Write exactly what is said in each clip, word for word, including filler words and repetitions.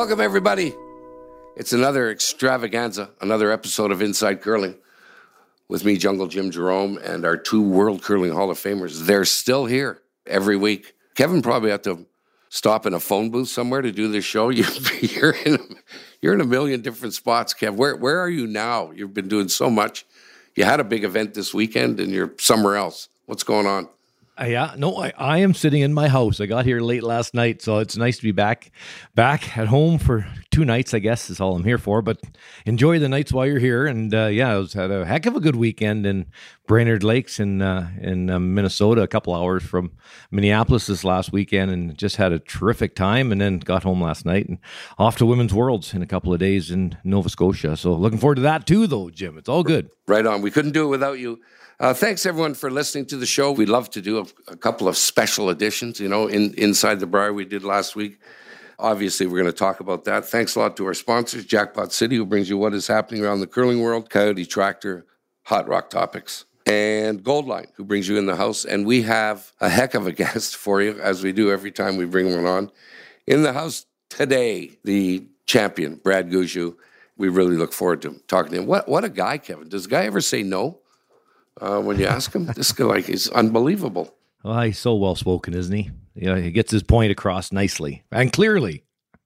Welcome, everybody. It's another extravaganza, another episode of Inside Curling with me, Jungle Jim Jerome, and our two World Curling Hall of Famers. They're still here every week. Kevin probably had to stop in a phone booth somewhere to do this show. You, you're in, you're in a million different spots, Kev. Where where are you now? You've been doing so much. You had a big event this weekend, and you're somewhere else. What's going on? Uh, yeah, no, I, I am sitting in my house. I got here late last night, so it's nice to be back back at home for two nights, I guess, is all I'm here for. But enjoy the nights while you're here. And uh, yeah, I was had a heck of a good weekend in Brainerd Lakes in uh, in uh, Minnesota, a couple hours from Minneapolis this last weekend, and just had a terrific time. And then got home last night and off to Women's Worlds in a couple of days in Nova Scotia. So looking forward to that too, though, Jim. It's all good. Right on. We couldn't do it without you. Uh, thanks, everyone, for listening to the show. We'd love to do a, a couple of special editions, you know, in, Inside the Brier we did last week. Obviously, we're going to talk about that. Thanks a lot to our sponsors, Jackpot City, who brings you what is happening around the curling world, Coyote Tractor, Hot Rock Topics, and Goldline, who brings you in the house. And we have a heck of a guest for you, as we do every time we bring one on. In the house today, the champion, Brad Gushue. We really look forward to talking to him. What, what a guy, Kevin. Does a guy ever say no? Uh, when you ask him, this guy like is unbelievable. Well, he's so well spoken, isn't he? You know, he gets his point across nicely and clearly.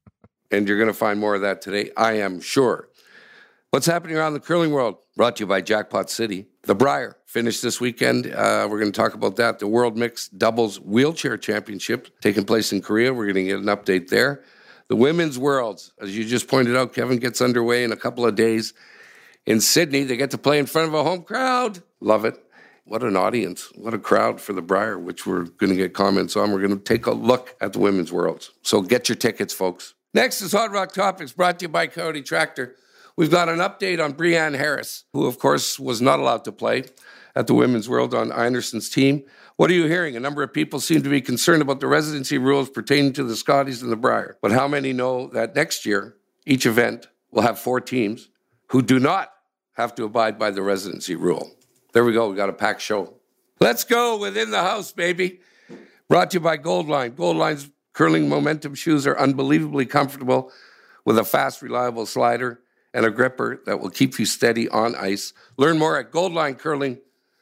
And you're going to find more of that today, I am sure. What's happening around the curling world? Brought to you by Jackpot City. The Brier finished this weekend. Uh, we're going to talk about that. The World Mixed Doubles Wheelchair Championship taking place in Korea. We're going to get an update there. The Women's Worlds, as you just pointed out, Kevin, gets underway in a couple of days. In Sydney, they get to play in front of a home crowd. Love it. What an audience. What a crowd for the Brier, which we're going to get comments on. We're going to take a look at the Women's Worlds. So get your tickets, folks. Next is Hot Rock Topics, brought to you by Coyote Tractor. We've got an update on Brianne Harris, who, of course, was not allowed to play at the Women's World on Anderson's team. What are you hearing? A number of people seem to be concerned about the residency rules pertaining to the Scotties and the Brier. But how many know that next year, each event will have four teams who do not have to abide by the residency rule? There we go. We got a packed show. Let's go within the house, baby. Brought to you by Goldline. Goldline's curling momentum shoes are unbelievably comfortable with a fast, reliable slider and a gripper that will keep you steady on ice. Learn more at goldline curling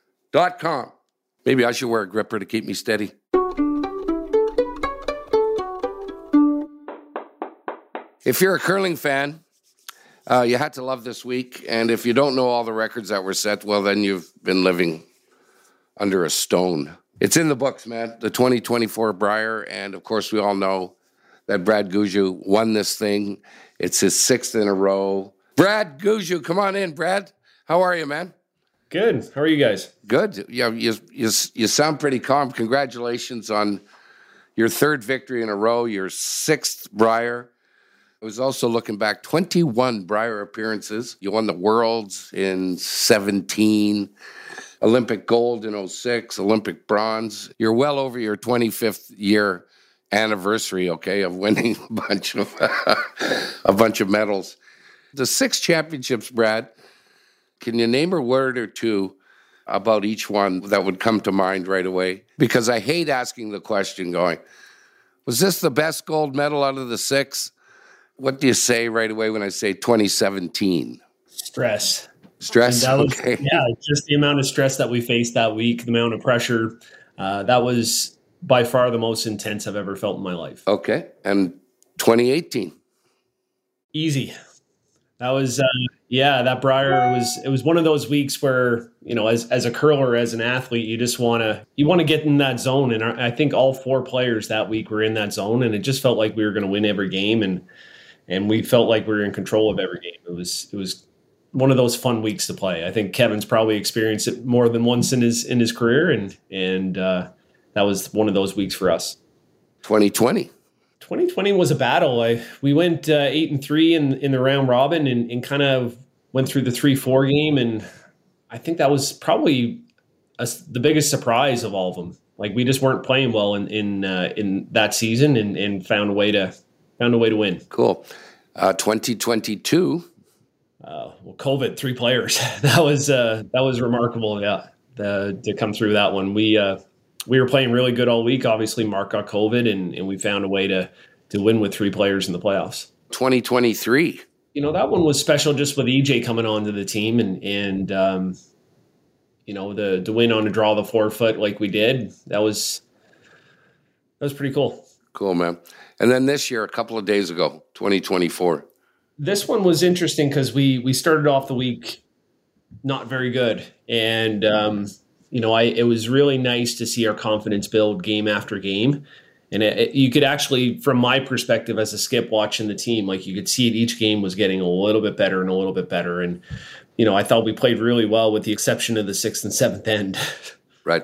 dot com. Maybe I should wear a gripper to keep me steady. If you're a curling fan, Uh, you had to love this week, and if you don't know all the records that were set, well, then you've been living under a stone. It's in the books, man, the twenty twenty-four Brier, and of course we all know that Brad Gushue won this thing. It's his sixth in a row. Brad Gushue, come on in, Brad. How are you, man? Good. How are you guys? Good. Yeah, you, you, you sound pretty calm. Congratulations on your third victory in a row, your sixth Brier. I was also looking back, twenty-one Brier appearances. You won the Worlds in seventeen, Olympic gold in oh six, Olympic bronze. You're well over your twenty-fifth year anniversary, okay, of winning a bunch of a bunch of medals. The six championships, Brad, can you name a word or two about each one that would come to mind right away? Because I hate asking the question going, was this the best gold medal out of the six? What do you say right away when I say twenty seventeen? Stress. Stress? That was, okay. Yeah, just the amount of stress that we faced that week, the amount of pressure. Uh, that was by far the most intense I've ever felt in my life. Okay. And twenty eighteen? Easy. That was, uh, yeah, that Brier was, it was one of those weeks where, you know, as as a curler, as an athlete, you just want to, you want to get in that zone. And I think all four players that week were in that zone, and it just felt like we were going to win every game. And And we felt like we were in control of every game. It was it was one of those fun weeks to play. I think Kevin's probably experienced it more than once in his in his career, and and uh, that was one of those weeks for us. twenty twenty. twenty twenty was a battle. I, we went uh, eight and three in in the round robin, and, and kind of went through the three four game, and I think that was probably a, the biggest surprise of all of them. Like, we just weren't playing well in in uh, in that season, and, and found a way to. Found a way to win. Cool. Uh, twenty twenty-two. Uh, well, COVID, three players. that was uh, that was remarkable. Yeah, the, to come through that one. We uh, we were playing really good all week. Obviously, Mark got COVID, and, and we found a way to to win with three players in the playoffs. twenty twenty-three. You know, that one was special just with E J coming onto the team and, and um, you know, the, the win on a draw the forefoot like we did. That was, that was pretty cool. Cool, man. And then this year, a couple of days ago, twenty twenty-four. This one was interesting because we, we started off the week not very good. And, um, you know, I, it was really nice to see our confidence build game after game. And it, it, you could actually, from my perspective as a skip watching the team, like you could see it, each game was getting a little bit better and a little bit better. And, you know, I thought we played really well with the exception of the sixth and seventh end. Right.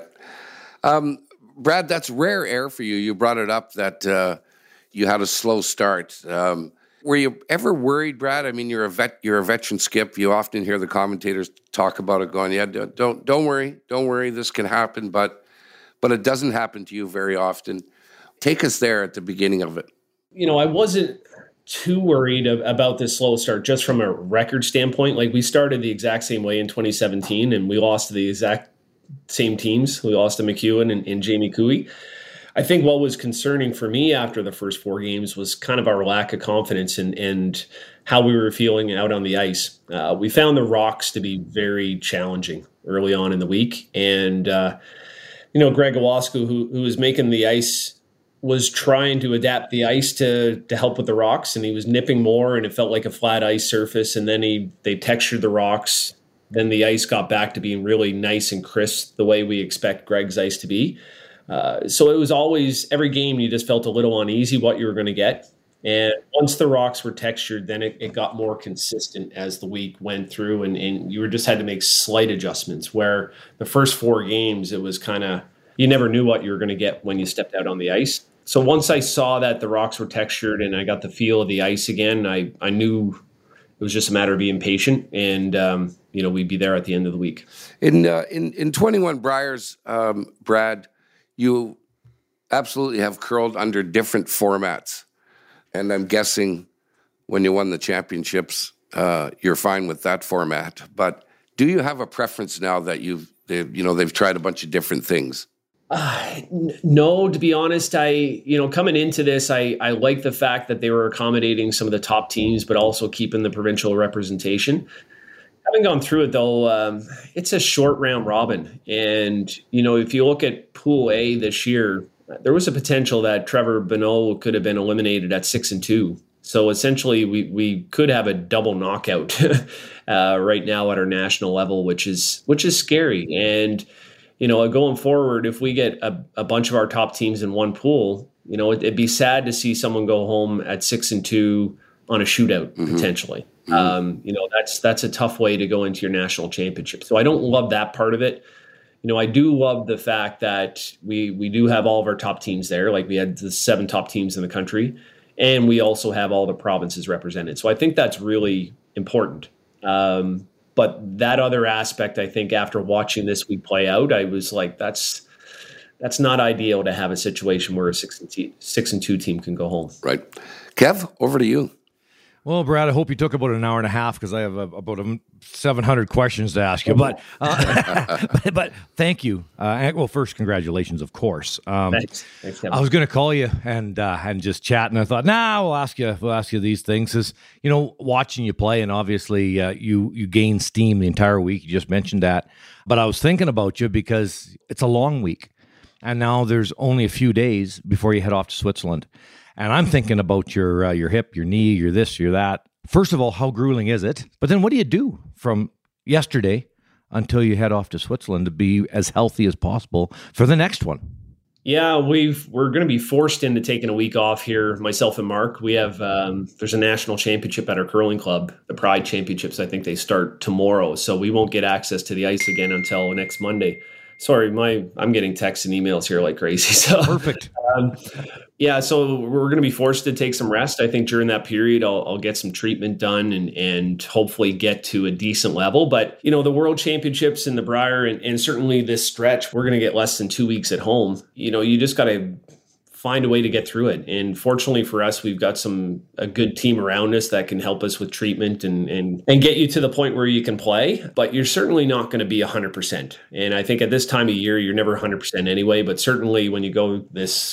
Um, Brad, that's rare air for you. You brought it up that uh, you had a slow start. Um, were you ever worried, Brad? I mean, you're a vet, you're a veteran skip. You often hear the commentators talk about it going, yeah, don't, don't worry, don't worry. This can happen, but, but it doesn't happen to you very often. Take us there at the beginning of it. You know, I wasn't too worried of, about this slow start just from a record standpoint. Like we started the exact same way in twenty seventeen and we lost to the exact same teams. We lost to McEwen and, and Jamie Cooey. I think what was concerning for me after the first four games was kind of our lack of confidence and, and how we were feeling out on the ice. Uh, we found the Rocks to be very challenging early on in the week. And, uh, you know, Greg Owasku, who, who was making the ice, was trying to adapt the ice to to help with the rocks, and he was nipping more, and it felt like a flat ice surface. And then he they textured the rocks. Then the ice got back to being really nice and crisp, the way we expect Greg's ice to be. Uh, so it was always, every game you just felt a little uneasy what you were going to get. And once the rocks were textured, then it, it got more consistent as the week went through, and, and you were just had to make slight adjustments. Where the first four games, it was kind of, you never knew what you were going to get when you stepped out on the ice. So once I saw that the rocks were textured and I got the feel of the ice again, I, I knew it was just a matter of being patient, and um, you know, we'd be there at the end of the week. In uh, in in twenty-one Briers, um, Brad, you absolutely have curled under different formats, and I'm guessing when you won the championships, uh, you're fine with that format. But do you have a preference now that you've you know they've tried a bunch of different things? Uh, n- no, to be honest, I, you know, coming into this, I, I like the fact that they were accommodating some of the top teams, but also keeping the provincial representation. Having gone through it though, um, it's a short round robin. And, you know, if you look at Pool A this year, there was a potential that Trevor Bonneau could have been eliminated at six and two. So essentially we, we could have a double knockout uh, right now at our national level, which is, which is scary. And, you know, going forward, if we get a, a bunch of our top teams in one pool, you know, it, it'd be sad to see someone go home at six and two on a shootout, mm-hmm. potentially. Mm-hmm. Um, you know, that's that's a tough way to go into your national championship. So I don't love that part of it. You know, I do love the fact that we we do have all of our top teams there. Like we had the seven top teams in the country, and we also have all the provinces represented. So I think that's really important. Um, But that other aspect, I think, after watching this week play out, I was like, that's that's not ideal to have a situation where a six and, te- six and two team can go home. Right. Kev, over to you. Well, Brad, I hope you took about an hour and a half because I have a, about a seven hundred questions to ask you. But uh, but, but thank you. Uh, well, first, congratulations, of course. Um, Thanks. Thanks, Kevin. I was going to call you and uh, and just chat, and I thought, nah, we'll ask you. We'll ask you these things. Is you know, watching you play, and obviously uh, you you gain steam the entire week. You just mentioned that, but I was thinking about you because it's a long week, and now there's only a few days before you head off to Switzerland. And I'm thinking about your uh, your hip, your knee, your this, your that. First of all, how grueling is it? But then what do you do from yesterday until you head off to Switzerland to be as healthy as possible for the next one? Yeah, we've we're going to be forced into taking a week off here, myself and Mark. We have um, there's a national championship at our curling club, the Pride Championships. I think they start tomorrow, so we won't get access to the ice again until next Monday. Sorry, my I'm getting texts and emails here like crazy. So perfect. Um, yeah, so we're going to be forced to take some rest. I think during that period, I'll, I'll get some treatment done and and hopefully get to a decent level. But you know, the World Championships in the Brier and, and certainly this stretch, we're going to get less than two weeks at home. You know, you just got to find a way to get through it. And fortunately for us, we've got some a good team around us that can help us with treatment and and and get you to the point where you can play. But you're certainly not going to be one hundred percent. And I think at this time of year, you're never one hundred percent anyway. But certainly when you go this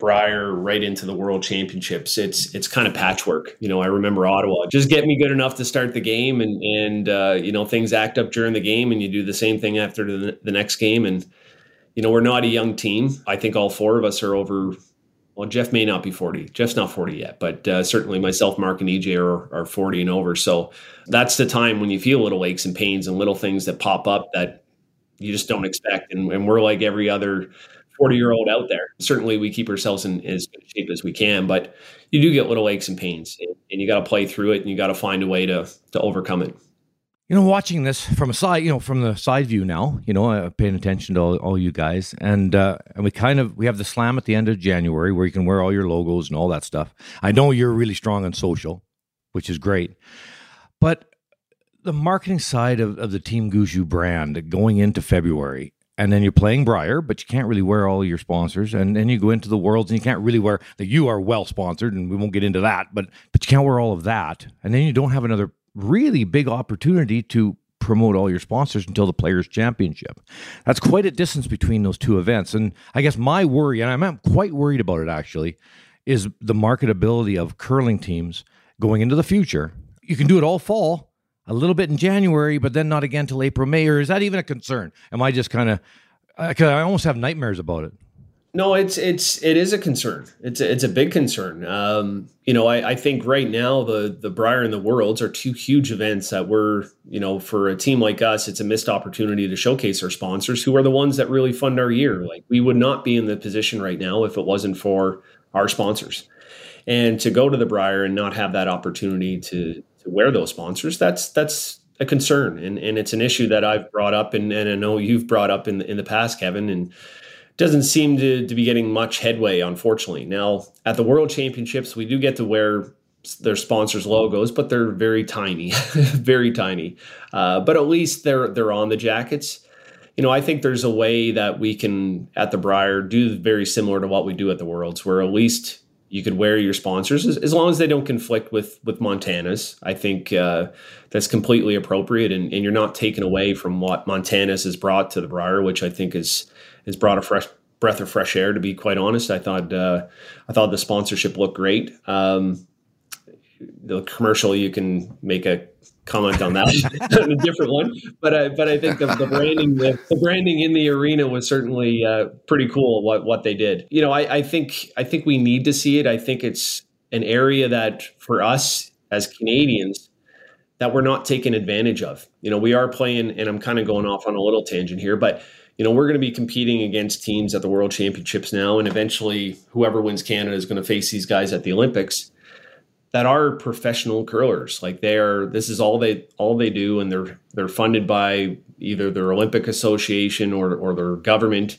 Briar right into the World Championships, it's it's kind of patchwork. You know, I remember Ottawa. Just get me good enough to start the game, and and uh, you know, things act up during the game, and you do the same thing after the, the next game. And you know, we're not a young team. I think all four of us are over. Well, Jeff may not be forty. Jeff's not forty yet, but uh, certainly myself, Mark, and E J are, are forty and over. So that's the time when you feel little aches and pains and little things that pop up that you just don't expect. And, and we're like every other forty-year-old out there. Certainly we keep ourselves in as good shape as we can, but you do get little aches and pains, and, and you got to play through it, and you got to find a way to to overcome it. You know, watching this from a side, you know, from the side view now, you know, uh, paying attention to all, all you guys, and uh, and we kind of we have the slam at the end of January where you can wear all your logos and all that stuff. I know you're really strong on social, which is great, but the marketing side of, of the Team Gushue brand going into February, and then you're playing Briar, but you can't really wear all your sponsors, and then you go into the Worlds and you can't really wear that. You are well sponsored, and we won't get into that, but but you can't wear all of that, and then you don't have another really big opportunity to promote all your sponsors until the Players' Championship. That's quite a distance between those two events. And I guess my worry, and I'm quite worried about it actually, is the marketability of curling teams going into the future. You can do it all fall, a little bit in January, but then not again till April, May. Or is that even a concern? Am I just kind of, because I almost have nightmares about it. No, it's it's it is a concern. It's a, it's a big concern. Um, you know, I, I think right now the the Briar and the Worlds are two huge events that we're, you know, for a team like us, it's a missed opportunity to showcase our sponsors, who are the ones that really fund our year. Like, we would not be in the position right now if it wasn't for our sponsors. And to go to the Briar and not have that opportunity to to wear those sponsors, that's that's a concern, and and it's an issue that I've brought up, and, and I know you've brought up in the, in the past, Kevin, and doesn't seem to, to be getting much headway, unfortunately. Now, at the World Championships, we do get to wear their sponsors' logos, but they're very tiny, very tiny. Uh, but at least they're they're on the jackets. You know, I think there's a way that we can, at the Briar, do very similar to what we do at the Worlds, where at least you could wear your sponsors, as, as long as they don't conflict with with Montana's. I think uh, that's completely appropriate, and, and you're not taken away from what Montana's has brought to the Briar, which I think is has brought a fresh breath of fresh air. To be quite honest, I thought uh, I thought the sponsorship looked great. Um, the commercial, you can make a comment on that, a different one, but I, but I think the, the branding the, the branding in the arena was certainly uh, pretty cool. What what they did, you know, I, I think I think we need to see it. I think it's an area that for us as Canadians that we're not taking advantage of. You know, we are playing, and I'm kind of going off on a little tangent here, but you know, we're going to be competing against teams at the World Championships now, and eventually whoever wins Canada is going to face these guys at the Olympics that are professional curlers. Like, they are, this is all they all they do, and they're they're funded by either their Olympic Association or or their government,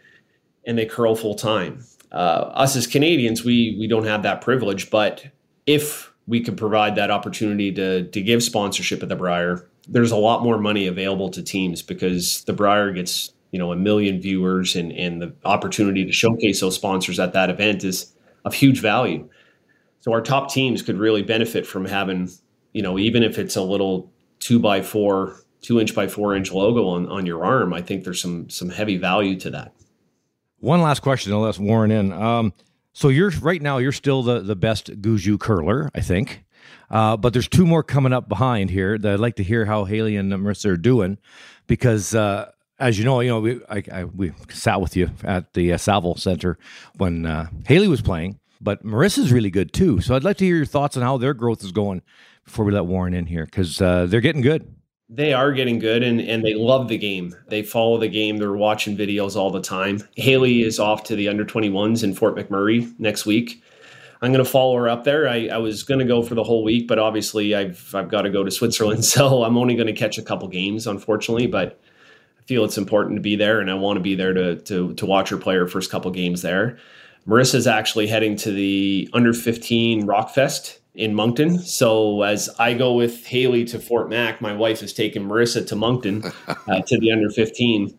and they curl full time. Uh, us as Canadians, we we don't have that privilege, but if we could provide that opportunity to to give sponsorship at the Briar, there's a lot more money available to teams, because the Briar gets, you know, a million viewers, and, and the opportunity to showcase those sponsors at that event is of huge value. So our top teams could really benefit from having, you know, even if it's a little two by four, two inch by four inch logo on, on your arm, I think there's some some heavy value to that. One last question, I'll let Warren in. Um, so you're right now, you're still the, the best Gushue curler, I think. Uh, but there's two more coming up behind here that I'd like to hear how Haley and Marissa are doing, because uh, as you know, you know, we I, I, we sat with you at the uh, Saville Center when uh, Haley was playing, but Marissa's really good too. So I'd like to hear your thoughts on how their growth is going before we let Warren in here, because uh, they're getting good. They are getting good, and, and they love the game. They follow the game. They're watching videos all the time. Haley is off to the under twenty-ones in Fort McMurray next week. I'm going to follow her up there. I, I was going to go for the whole week, but obviously I've I've got to go to Switzerland, so I'm only going to catch a couple games, unfortunately. But I feel it's important to be there, and I want to be there to to to watch her play her first couple games there. Marissa's actually heading to the under fifteen Rockfest in Moncton. So as I go with Haley to Fort Mac, my wife has taken Marissa to Moncton uh, to the under fifteen.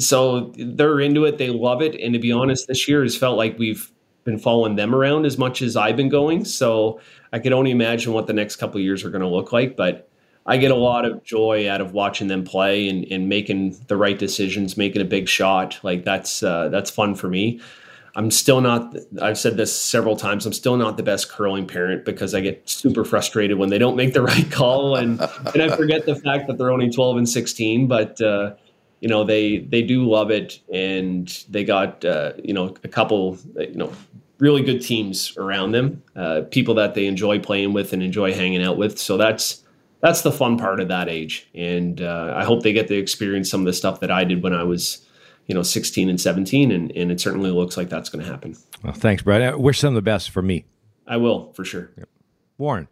So they're into it. They love it. And to be honest, this year has felt like we've been following them around as much as I've been going. So I could only imagine what the next couple of years are going to look like. But I get a lot of joy out of watching them play and, and making the right decisions, making a big shot. Like that's uh, that's fun for me. I'm still not, I've said this several times, I'm still not the best curling parent because I get super frustrated when they don't make the right call. And, and I forget the fact that they're only twelve and sixteen, but, uh, you know, they, they do love it. And they got, uh, you know, a couple, you know, really good teams around them, uh, people that they enjoy playing with and enjoy hanging out with. So that's, that's the fun part of that age. And uh, I hope they get to experience some of the stuff that I did when I was, you know, sixteen and seventeen. And, and it certainly looks like that's going to happen. Well, thanks, Brad. I wish them the best for me. I will, for sure. Yep. Warren.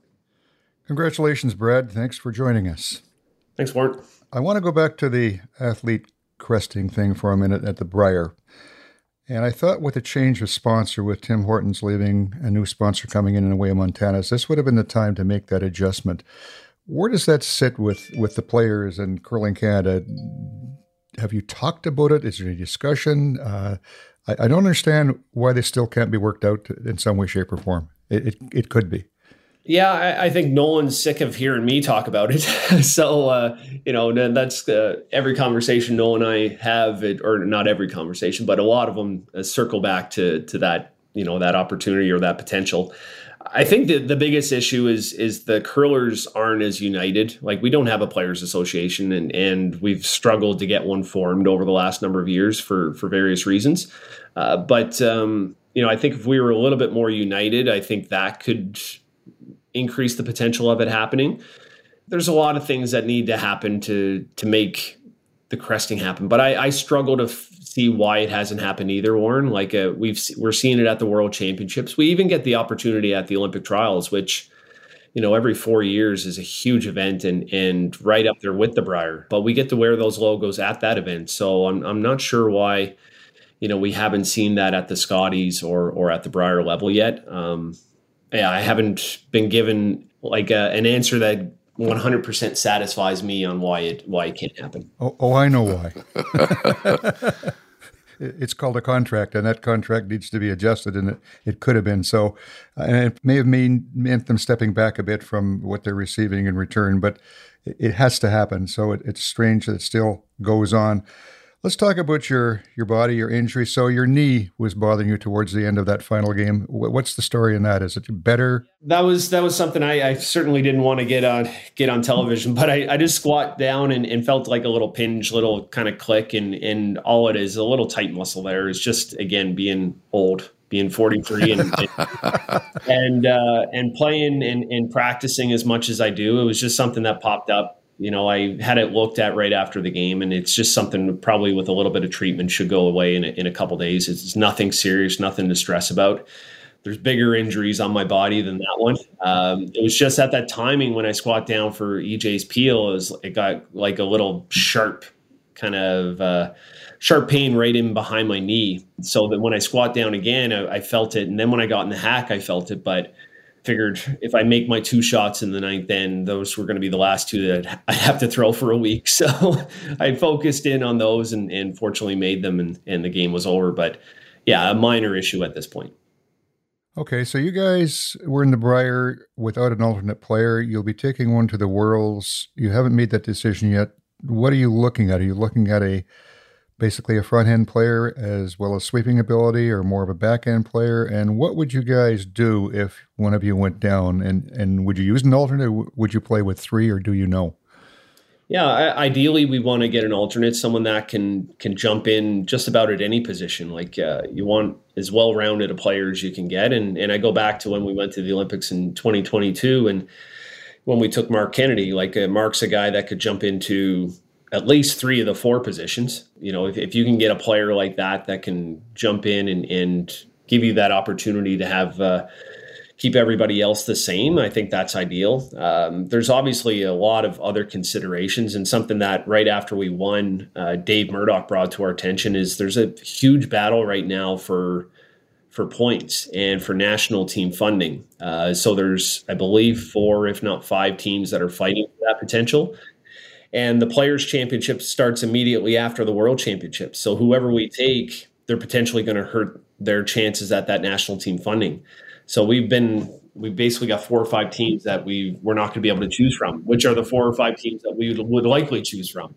Congratulations, Brad. Thanks for joining us. Thanks, Warren. I want to go back to the athlete cresting thing for a minute at the Brier. And I thought with the change of sponsor, with Tim Hortons leaving, a new sponsor coming in in Away Montana's, this would have been the time to make that adjustment. Where does that sit with, with the players and Curling Canada? Have you talked about it? Is there any discussion? Uh, I, I don't understand why this still can't be worked out in some way, shape, or form. It it, it could be. Yeah, I, I think Nolan's sick of hearing me talk about it. so, uh, you know, that's uh, every conversation Nolan and I have, it, or not every conversation, but a lot of them uh, circle back to to that, you know, that opportunity or that potential. I think that the biggest issue is is the curlers aren't as united. Like, we don't have a players association, and and we've struggled to get one formed over the last number of years for for various reasons. Uh, but um, you know, I think if we were a little bit more united, I think that could increase the potential of it happening. There's a lot of things that need to happen to to make the cresting happen, but I, I struggle to f- see why it hasn't happened either, Warren. Like uh, we've we're seeing it at the World Championships. We even get the opportunity at the Olympic trials, which, you know, every four years is a huge event and and right up there with the Brier. But we get to wear those logos at that event, so I'm I'm not sure why, you know, we haven't seen that at the Scotties or or at the Brier level yet. Um, yeah, I haven't been given like a, an answer that one hundred percent satisfies me on why it why it can't happen. Oh, oh I know why. It's called a contract, and that contract needs to be adjusted, and it, it could have been. So, and it may have mean, meant them stepping back a bit from what they're receiving in return, but it, it has to happen. So it, it's strange that it still goes on. Let's talk about your, your body, your injury. So your knee was bothering you towards the end of that final game. What's the story in that? Is it better? That was that was something I, I certainly didn't want to get on get on television, but I, I just squat down and, and felt like a little pinch, little kind of click, and and all it is, a little tight muscle there. Is just, again, being old, being forty-three, and and and, uh, and playing and, and practicing as much as I do. It was just something that popped up. You know, I had it looked at right after the game, and it's just something probably with a little bit of treatment should go away in a, in a couple of days. It's nothing serious, nothing to stress about. There's bigger injuries on my body than that one. Um, it was just at that timing when I squat down for E J's peel, it, was, it got like a little sharp kind of uh, sharp pain right in behind my knee. So that when I squat down again, I, I felt it. And then when I got in the hack, I felt it. But figured if I make my two shots in the ninth, then those were going to be the last two that I'd have to throw for a week. So I focused in on those and, and fortunately made them, and, and the game was over. But yeah, a minor issue at this point. Okay, so you guys were in the Brier without an alternate player. You'll be taking one to the Worlds. You haven't made that decision yet. What are you looking at? Are you looking at a basically a front-end player as well as sweeping ability, or more of a back-end player? And what would you guys do if one of you went down? And, and would you use an alternate? Would you play with three, or do you know? Yeah, I, ideally we want to get an alternate, someone that can can jump in just about at any position. Like uh, you want as well-rounded a player as you can get. And and I go back to when we went to the Olympics in twenty twenty-two, and when we took Mark Kennedy. Like uh, Mark's a guy that could jump into at least three of the four positions. You know, if, if you can get a player like that that can jump in and, and give you that opportunity to have uh, keep everybody else the same, I think that's ideal. Um, there's obviously a lot of other considerations, and something that right after we won, uh, Dave Murdoch brought to our attention is there's a huge battle right now for for points and for national team funding. Uh, so there's, I believe, four, if not five teams that are fighting for that potential. And the Players' Championship starts immediately after the World Championships. So whoever we take, they're potentially going to hurt their chances at that national team funding. So we've been, we've basically got four or five teams that we we're not going to be able to choose from, which are the four or five teams that we would, would likely choose from.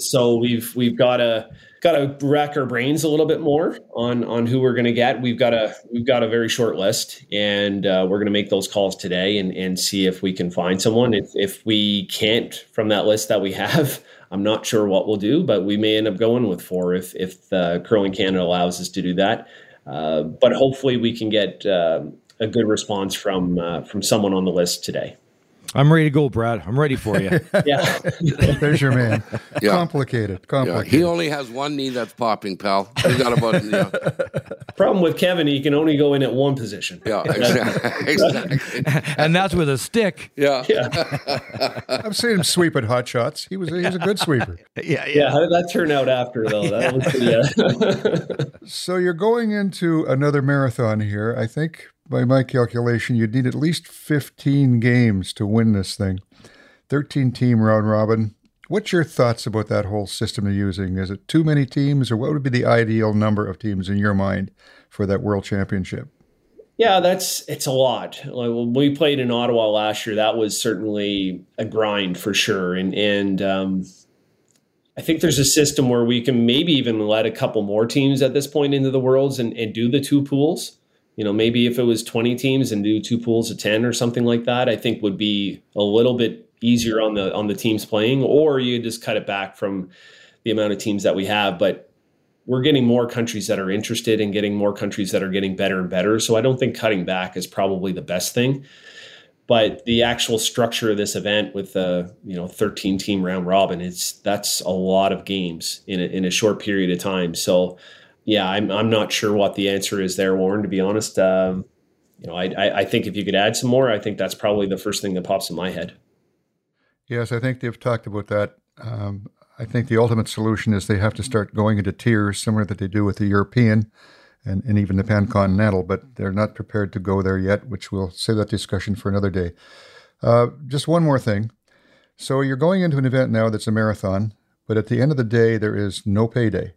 So we've we've got to got to rack our brains a little bit more on on who we're going to get. We've got a we've got a very short list, and uh, we're going to make those calls today and and see if we can find someone. If if we can't from that list that we have, I'm not sure what we'll do, but we may end up going with four if if uh, Curling Canada allows us to do that. Uh, but hopefully we can get uh, a good response from uh, from someone on the list today. I'm ready to go, Brad. I'm ready for you. Yeah. There's your man. Yeah. Complicated. Complicated. Yeah. He only has one knee that's popping, pal. He got about, yeah. Problem with Kevin, he can only go in at one position. Yeah, exactly. exactly. And that's with a stick. Yeah. Yeah. I've seen him sweep at hot shots. He was he was a good sweeper. Yeah, Yeah, how did that turn out after, though? That was pretty, uh... So you're going into another marathon here. I think by my calculation, you'd need at least fifteen games to win this thing. thirteen team round robin. What's your thoughts about that whole system you're using? Is it too many teams, or what would be the ideal number of teams in your mind for that World Championship? Yeah, that's it's a lot. Like, when we played in Ottawa last year, that was certainly a grind for sure. And and um, I think there's a system where we can maybe even let a couple more teams at this point into the Worlds and, and do the two pools. You know, maybe if it was twenty teams and do two pools of ten or something like that, I think would be a little bit easier on the on the teams playing, or you just cut it back from the amount of teams that we have. But we're getting more countries that are interested and getting more countries that are getting better and better. So I don't think cutting back is probably the best thing. But the actual structure of this event with the, you know, thirteen team round robin, it's that's a lot of games in a, in a short period of time. So yeah, I'm I'm not sure what the answer is there, Warren, to be honest. Um, you know, I, I I think if you could add some more, I think that's probably the first thing that pops in my head. Yes, I think they've talked about that. Um, I think the ultimate solution is they have to start going into tiers, similar that they do with the European and, and even the Pan-Continental, but they're not prepared to go there yet, which we'll save that discussion for another day. Uh, just one more thing. So you're going into an event now that's a marathon, but at the end of the day, there is no payday.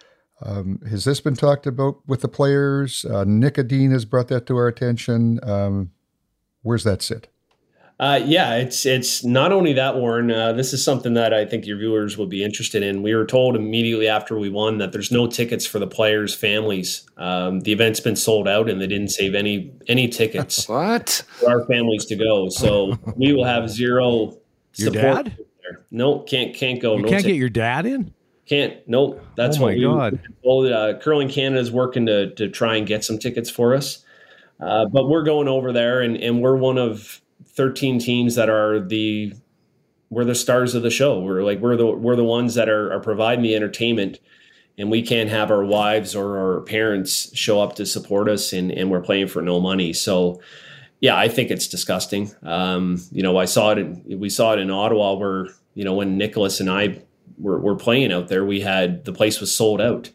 Um, has this been talked about with the players? Uh, Nick Adine has brought that to our attention. Um, where's that sit? Uh, yeah, it's it's not only that, Warren. Uh, this is something that I think your viewers will be interested in. We were told immediately after we won that there's no tickets for the players' families. Um, the event's been sold out, and they didn't save any any tickets What? for our families to go. So we will have zero Your support. dad? There. No, can't can't go. You no can't tickets. get your dad in? Can't. Nope. That's Oh my what we. God. Well, uh, Curling Canada is working to to try and get some tickets for us, uh, but we're going over there, and and we're one of thirteen teams that are the we're the stars of the show. We're like we're the we're the ones that are are providing the entertainment, and we can't have our wives or our parents show up to support us, and and we're playing for no money. So. Yeah, I think it's disgusting. Um, you know, I saw it. In, we saw it in Ottawa, where you know when Nicholas and I were, were playing out there, we had the place was sold out,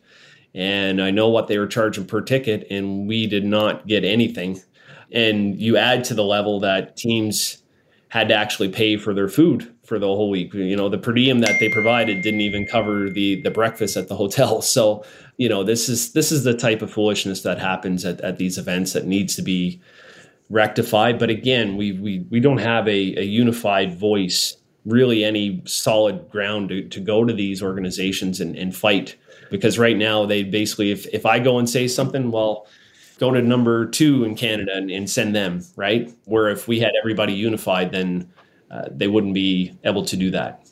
and I know what they were charging per ticket, and we did not get anything. And you add to the level that teams had to actually pay for their food for the whole week. You know, the per diem that they provided didn't even cover the the breakfast at the hotel. So, you know, this is this is the type of foolishness that happens at, at these events that needs to be rectified. But again, we we we don't have a, a unified voice, really any solid ground to, to go to these organizations and, and fight. Because right now they basically, if, if I go and say something, well, go to number two in Canada and, and send them, right? Where if we had everybody unified, then uh, they wouldn't be able to do that.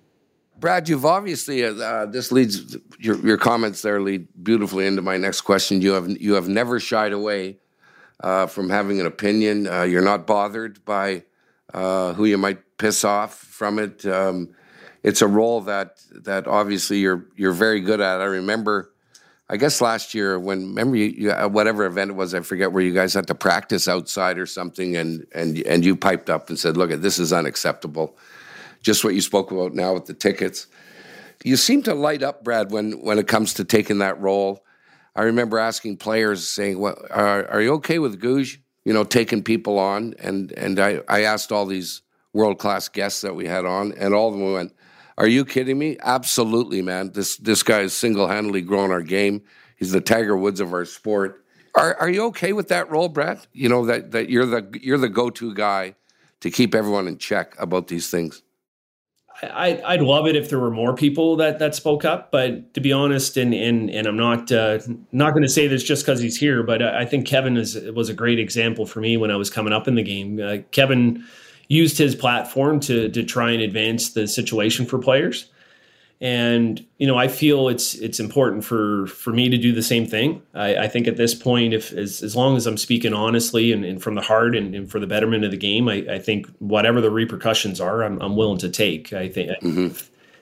Brad, you've obviously, uh, this leads, your, your comments there lead beautifully into my next question. You have you have never shied away Uh, from having an opinion. Uh, you're not bothered by uh, who you might piss off from it. Um, it's a role that that obviously you're you're very good at. I remember, I guess last year when remember you, you, uh, whatever event it was, I forget, where you guys had to practice outside or something, and and and you piped up and said, "Look, this is unacceptable." Just what you spoke about now with the tickets. You seem to light up, Brad, when when it comes to taking that role. I remember asking players, saying, "Well, are, are you okay with Gouge, you know, taking people on?" And and I, I asked all these world-class guests that we had on, and all of them went, "Are you kidding me? Absolutely, man. This this guy is single-handedly growing our game. He's the Tiger Woods of our sport." Are are you okay with that role, Brad? You know, that, that you're the you're the go-to guy to keep everyone in check about these things. I, I'd love it if there were more people that, that spoke up, but to be honest, and and and I'm not uh, not going to say this just because he's here, but I think Kevin is was a great example for me when I was coming up in the game. Uh, Kevin used his platform to to try and advance the situation for players. And, you know, I feel it's it's important for, for me to do the same thing. I, I think at this point, if as, as long as I'm speaking honestly and, and from the heart and, and for the betterment of the game, I, I think whatever the repercussions are, I'm, I'm willing to take. I think mm-hmm.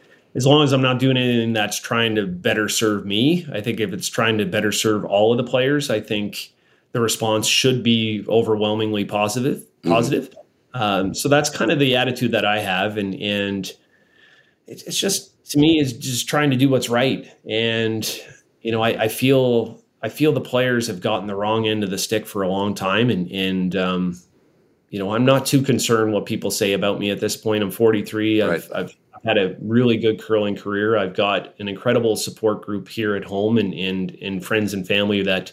as long as I'm not doing anything that's trying to better serve me, I think if it's trying to better serve all of the players, I think the response should be overwhelmingly positive. Mm-hmm. Positive. Um, so that's kind of the attitude that I have. And, and it's, it's just, to me, is just trying to do what's right. And, you know, I, I feel I feel the players have gotten the wrong end of the stick for a long time. And, and um, you know, I'm not too concerned what people say about me at this point. I'm forty-three. I've, right. I've had a really good curling career. I've got an incredible support group here at home and, and, and friends and family that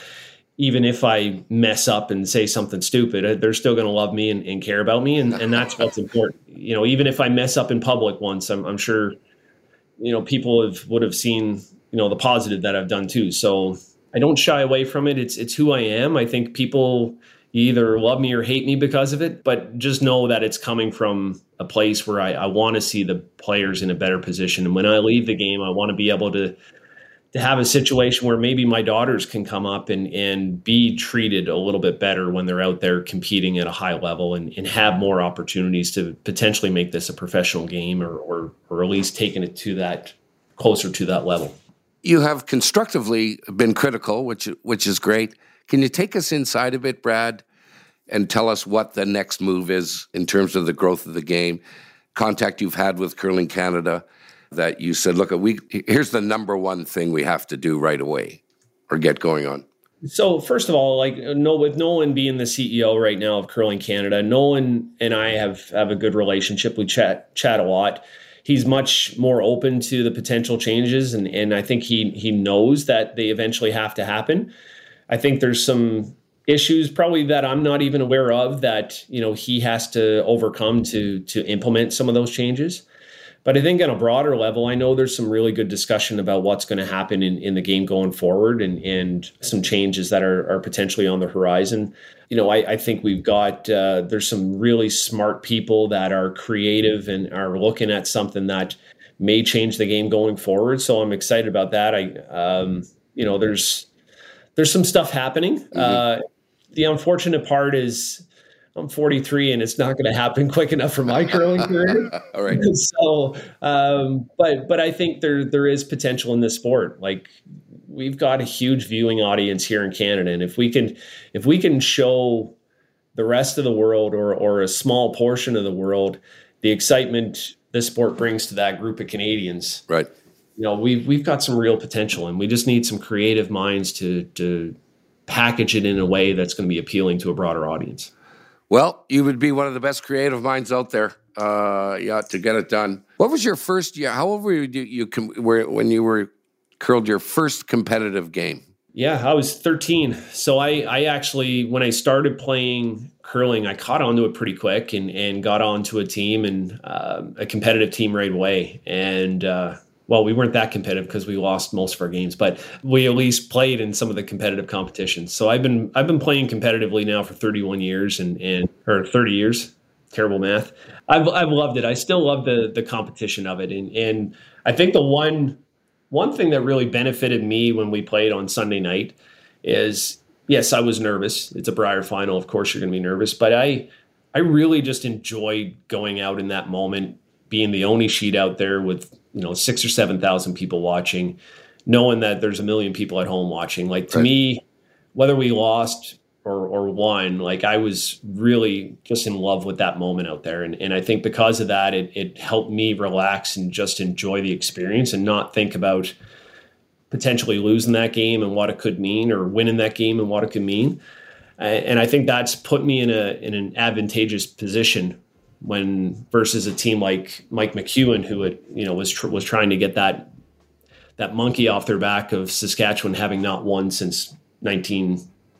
even if I mess up and say something stupid, they're still going to love me and, and care about me. And, and that's what's important. You know, even if I mess up in public once, I'm, I'm sure, you know, people have, would have seen, you know, the positive that I've done too. So I don't shy away from it. It's, it's who I am. I think people either love me or hate me because of it, but just know that it's coming from a place where I, I want to see the players in a better position. And when I leave the game, I want to be able to, to have a situation where maybe my daughters can come up and, and be treated a little bit better when they're out there competing at a high level and, and have more opportunities to potentially make this a professional game or, or, or at least taking it to that closer to that level. You have constructively been critical, which, which is great. Can you take us inside a bit, Brad, and tell us what the next move is in terms of the growth of the game, contact you've had with Curling Canada, that you said, look, we here's the number one thing we have to do right away or get going on? So first of all, like no, with Nolan being the C E O right now of Curling Canada, Nolan and I have, have a good relationship. We chat chat a lot. He's much more open to the potential changes, and, and I think he he knows that they eventually have to happen. I think there's some issues probably that I'm not even aware of that, you know, he has to overcome to to implement some of those changes. But I think on a broader level, I know there's some really good discussion about what's going to happen in, in the game going forward and, and some changes that are, are potentially on the horizon. You know, I, I think we've got, uh, there's some really smart people that are creative and are looking at something that may change the game going forward. So I'm excited about that. I, um, you know, there's, there's some stuff happening. Mm-hmm. Uh, the unfortunate part is, I'm forty-three and it's not going to happen quick enough for my curling career. All right. So, um, but, but I think there, there is potential in this sport. Like we've got a huge viewing audience here in Canada. And if we can, if we can show the rest of the world or, or a small portion of the world, the excitement this sport brings to that group of Canadians, right. You know, we've, we've got some real potential and we just need some creative minds to, to package it in a way that's going to be appealing to a broader audience. Well, you would be one of the best creative minds out there, uh, yeah, to get it done. What was your first year? How old were you, you were when you were curled your first competitive game? Yeah, I was thirteen. So I, I actually, when I started playing curling, I caught onto it pretty quick and, and got onto a team and uh, a competitive team right away. And uh, well, we weren't that competitive because we lost most of our games, but we at least played in some of the competitive competitions. So I've been I've been playing competitively now for thirty-one years and, and or thirty years. Terrible math. I've I've loved it. I still love the the competition of it. And and I think the one one thing that really benefited me when we played on Sunday night is, yes, I was nervous. It's a Brier final. Of course you're going to be nervous, but I I really just enjoyed going out in that moment, being the only sheet out there with, you know, six or seven thousand people watching, knowing that there's a million people at home watching. Like to right. me, whether we lost or, or won, like I was really just in love with that moment out there. And, and I think because of that, it, it helped me relax and just enjoy the experience and not think about potentially losing that game and what it could mean or winning that game and what it could mean. And I think that's put me in a in an advantageous position when versus a team like Mike McEwen, who had, you know, was tr- was trying to get that that monkey off their back of Saskatchewan having not won since nineteen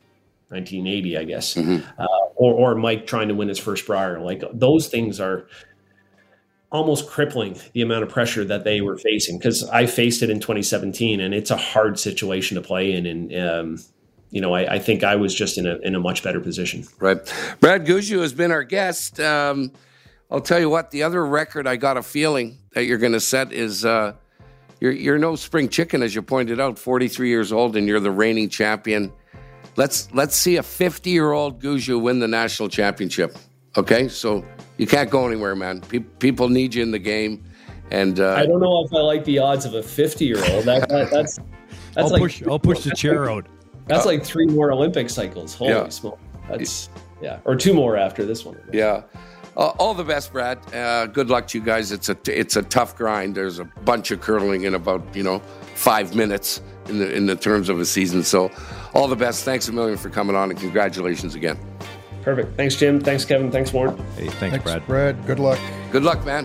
eighty, I guess, mm-hmm. uh, or or Mike trying to win his first Brier. Like those things are almost crippling, the amount of pressure that they were facing, because I faced it in twenty seventeen, and it's a hard situation to play in. And, um, you know, I, I think I was just in a in a much better position. Right. Brad Gushue has been our guest. Um, I'll tell you what, the other record I got a feeling that you're going to set is uh, you're, you're no spring chicken, as you pointed out, forty-three years old, and you're the reigning champion. Let's let's see a fifty-year-old Gushue win the national championship. Okay, so you can't go anywhere, man. Pe- people need you in the game, and uh, I don't know if I like the odds of a fifty-year-old. That, that, that's that's I'll like push. I'll push the chair out. That's like three more Olympic cycles. Holy Yeah. smoke! That's yeah, or two more after this one. yeah. Uh, all the best, Brad. Uh, good luck to you guys. It's a it's a tough grind. There's a bunch of curling in about you know five minutes in the in the terms of a season. So, all the best. Thanks a million for coming on, and congratulations again. Perfect. Thanks, Jim. Thanks, Kevin. Thanks, Warren. Hey, thanks, Thanks, Brad. Brad. Good luck. Good luck, man.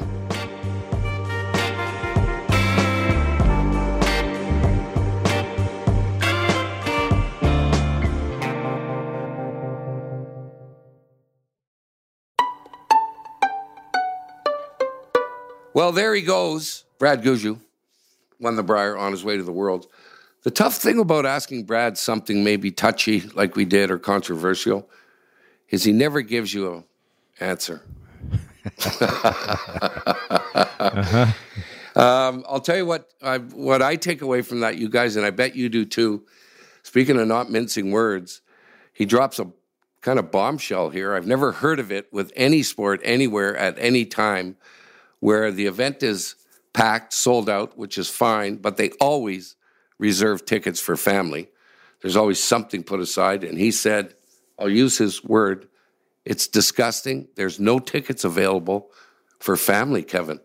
Well, there he goes. Brad Gushue won the Brier on his way to the World. The tough thing about asking Brad something maybe touchy like we did or controversial is he never gives you an answer. uh-huh. um, I'll tell you what I, what I take away from that, you guys, and I bet you do too. Speaking of not mincing words, he drops a kind of bombshell here. I've never heard of it with any sport anywhere at any time where the event is packed, sold out, which is fine, but they always reserve tickets for family. There's always something put aside. And he said, I'll use his word, it's disgusting. There's no tickets available for family, Kevin.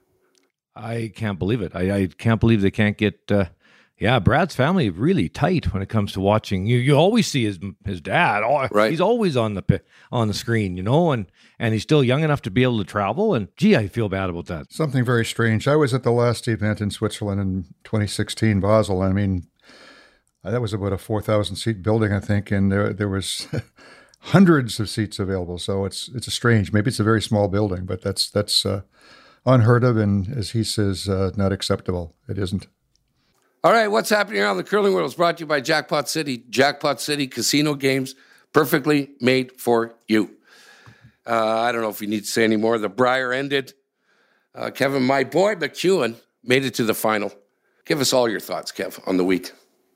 I can't believe it. I, I can't believe they can't get. Uh, yeah, Brad's family really tight when it comes to watching. You you always see his his dad. Oh, Right. He's always on the pi- on the screen, you know, and and he's still young enough to be able to travel. And gee, I feel bad about that. Something very strange. I was at the last event in Switzerland in twenty sixteen, Basel. I mean, that was about a four thousand seat building, I think, and there there was hundreds of seats available. So it's it's a strange. Maybe it's a very small building, but that's that's uh, unheard of, and as he says, uh, not acceptable. It isn't. All right, what's happening around the curling world is brought to you by Jackpot City. Jackpot City casino games perfectly made for you. Uh, I don't know if we need to say any more. The Brier ended. Uh, Kevin, my boy McEwen made it to the final. Give us all your thoughts, Kev, on the week.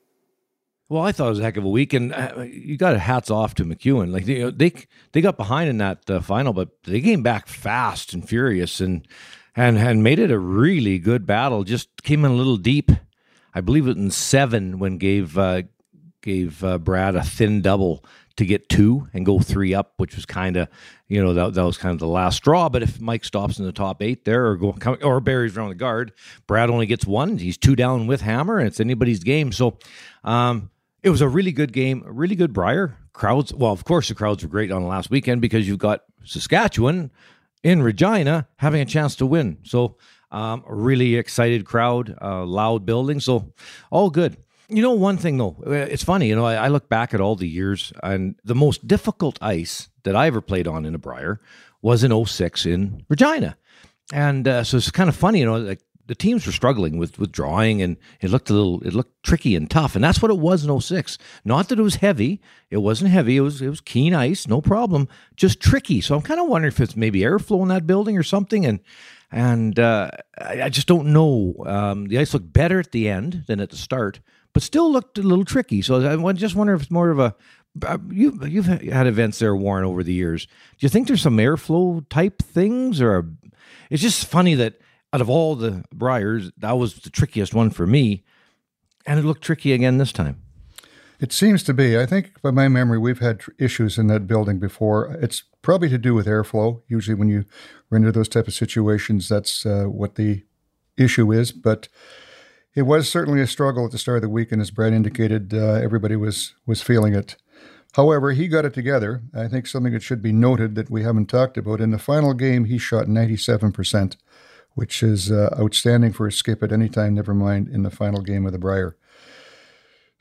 Well, I thought it was a heck of a week, and uh, you got hats off to McEwen. Like they they, they got behind in that uh, final, but they came back fast and furious, and and and made it a really good battle. Just came in a little deep. I believe it in seven when gave uh, gave uh, Brad a thin double to get two and go three up, which was kind of, you know, that, that was kind of the last straw. But if Mike stops in the top eight there or go or buries around the guard, Brad only gets one. He's two down with Hammer, and it's anybody's game. So um, it was a really good game, a really good Brier. Crowds, well, of course, the crowds were great on the last weekend because you've got Saskatchewan in Regina having a chance to win. So Um, a really excited crowd, uh, loud building, so all good. You know, one thing though, it's funny, you know, I, I look back at all the years, and the most difficult ice that I ever played on in a Brier was in oh six in Regina. And uh, so it's kind of funny, you know, like the teams were struggling with, with drawing, and it looked a little, it looked tricky and tough. And that's what it was in oh six. Not that it was heavy. It wasn't heavy. It was, it was keen ice, no problem, just tricky. So I'm kind of wondering if it's maybe airflow in that building or something. And And uh, I, I just don't know. Um, the ice looked better at the end than at the start, but still looked a little tricky. So I just wonder if it's more of a, uh, you, you've had events there, Warren, over the years. Do you think there's some airflow type things? Or it's just funny that out of all the Briers, that was the trickiest one for me. And it looked tricky again this time. It seems to be. I think, by my memory, we've had tr- issues in that building before. It's probably to do with airflow. Usually when you run into those type of situations, that's uh, what the issue is. But it was certainly a struggle at the start of the week, and as Brad indicated, uh, everybody was, was feeling it. However, he got it together. I think something that should be noted that we haven't talked about, in the final game, he shot ninety-seven percent, which is uh, outstanding for a skip at any time, never mind in the final game of the Brier.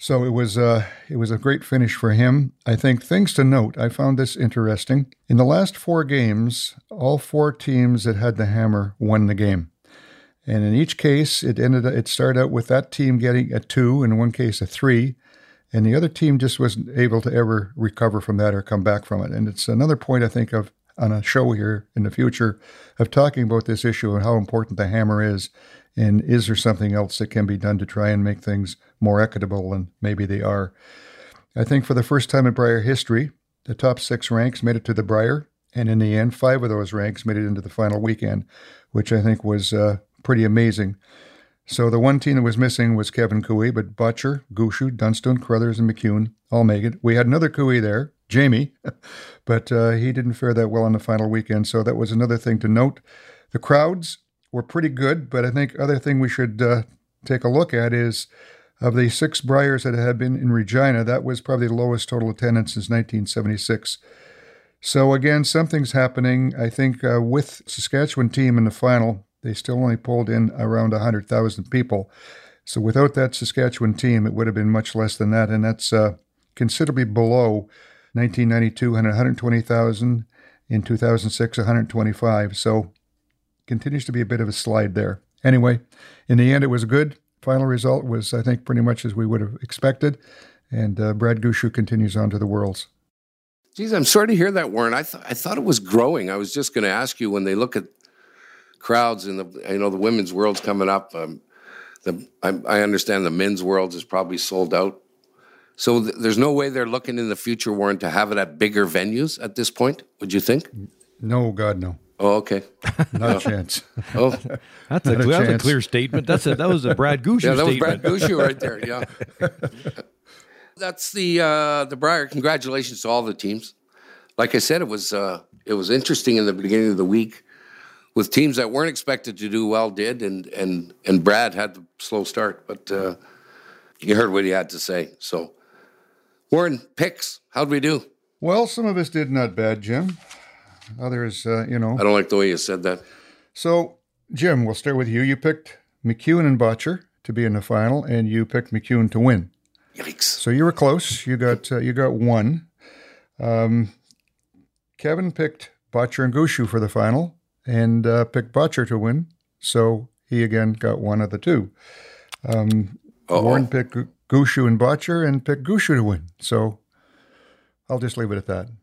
So it was uh, it was a great finish for him. I think things to note, I found this interesting. In the last four games, all four teams that had the hammer won the game. And in each case, it ended. It started out with that team getting a two, in one case a three, and the other team just wasn't able to ever recover from that or come back from it. And it's another point, I think, of on a show here in the future of talking about this issue and how important the hammer is. And is there something else that can be done to try and make things more equitable? And maybe they are. I think for the first time in Brier history, the top six ranks made it to the Brier. And in the end, five of those ranks made it into the final weekend, which I think was uh, pretty amazing. So the one team that was missing was Kevin Cooey, but Butcher, Gushue, Dunstone, Crothers, and McEwen all make it. We had another Cooey there, Jamie, but uh, he didn't fare that well on the final weekend. So that was another thing to note. The crowds were pretty good, but I think other thing we should uh, take a look at is of the six Briers that had been in Regina, that was probably the lowest total attendance since nineteen seventy-six. So again, something's happening. I think uh, with Saskatchewan team in the final, they still only pulled in around one hundred thousand people. So without that Saskatchewan team, it would have been much less than that, and that's uh, considerably below nineteen ninety-two, one hundred twenty thousand, in two thousand six, one hundred twenty-five. So continues to be a bit of a slide there. Anyway, in the end, it was good. Final result was, I think, pretty much as we would have expected, and uh, Brad Gushue continues on to the Worlds. Geez, I'm sorry to hear that, Warren. I, th- I thought it was growing. I was just going to ask you, when they look at crowds in the, you know, the women's Worlds coming up, um, the, I, I understand the men's Worlds is probably sold out. So th- there's no way they're looking in the future, Warren, to have it at bigger venues at this point, would you think? No, God, no. Oh, okay. Not a chance. Oh, That's a, Not a that's a chance. clear statement. That's a, that was a Brad Gushue yeah, that was statement. Brad Gushue right there, yeah. That's the uh, the Brier. Congratulations to all the teams. Like I said, it was uh, it was interesting in the beginning of the week with teams that weren't expected to do well did, and and and Brad had the slow start, but uh, you heard what he had to say. So, Warren, picks, how'd we do? Well, some of us did not bad, Jim. Others, uh, you know. I don't like the way you said that. So, Jim, we'll start with you. You picked McEwen and Butcher to be in the final, and you picked McEwen to win. Yikes! So you were close. You got uh, you got one. Um, Kevin picked Butcher and Gushue for the final, and uh, picked Butcher to win. So he again got one of the two. Um, Warren picked Gu- Gushue and Butcher, and picked Gushue to win. So I'll just leave it at that.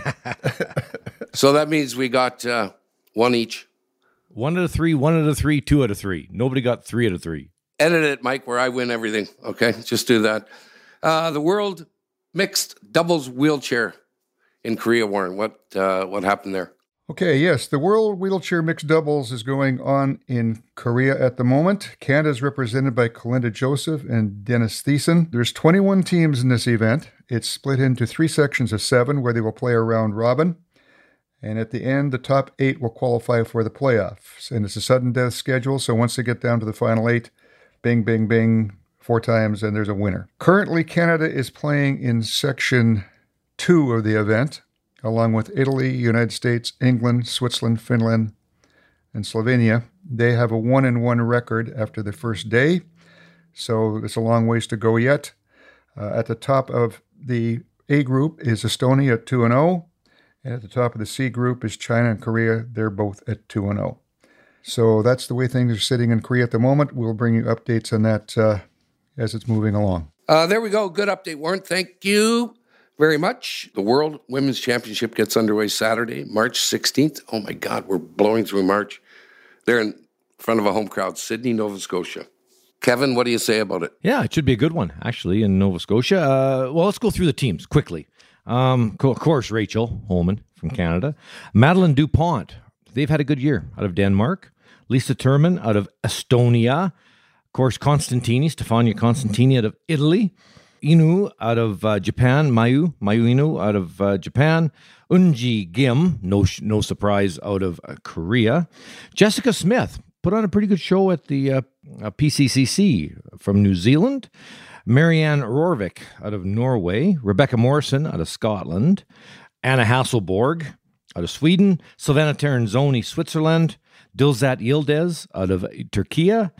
So that means we got uh, one each. One out of three, one out of three, two out of three. Nobody got three out of three. Edit it, Mike, where I win everything. Okay, just do that. Uh, the World Mixed Doubles Wheelchair in Korea, Warren. What uh, what happened there? Okay, yes, the World Wheelchair Mixed Doubles is going on in Korea at the moment. Canada is represented by Kalinda Joseph and Dennis Thiessen. There's twenty-one teams in this event. It's split into three sections of seven where they will play a round robin. And at the end, the top eight will qualify for the playoffs. And it's a sudden death schedule, so once they get down to the final eight, bing, bing, bing, four times, and there's a winner. Currently, Canada is playing in section two of the event, along with Italy, United States, England, Switzerland, Finland, and Slovenia. They have a one and one record after the first day, so it's a long ways to go yet. Uh, at the top of the A group is Estonia at two and oh, and at the top of the C group is China and Korea. They're both at two and oh. So that's the way things are sitting in Korea at the moment. We'll bring you updates on that uh, as it's moving along. Uh, there we go. Good update, Warren. Thank you very much. The World Women's Championship gets underway Saturday, March sixteenth. Oh, my God, we're blowing through March. They're in front of a home crowd, Sydney, Nova Scotia. Kevin, what do you say about it? Yeah, it should be a good one, actually, in Nova Scotia. Uh, well, let's go through the teams quickly. Um, of course, Rachel Holman from Canada. Madeline Dupont, they've had a good year out of Denmark. Lisa Turman out of Estonia. Of course, Constantini, Stefania Constantini out of Italy. Inu out of uh, Japan. Mayu, Mayu Inu out of uh, Japan. Unji Gim, no no surprise, out of uh, Korea. Jessica Smith put on a pretty good show at the uh, uh, P C C C from New Zealand. Marianne Rorvik out of Norway. Rebecca Morrison out of Scotland. Anna Hasselborg out of Sweden. Silvana Terenzoni, Switzerland. Dilzat Yildiz out of Turkey,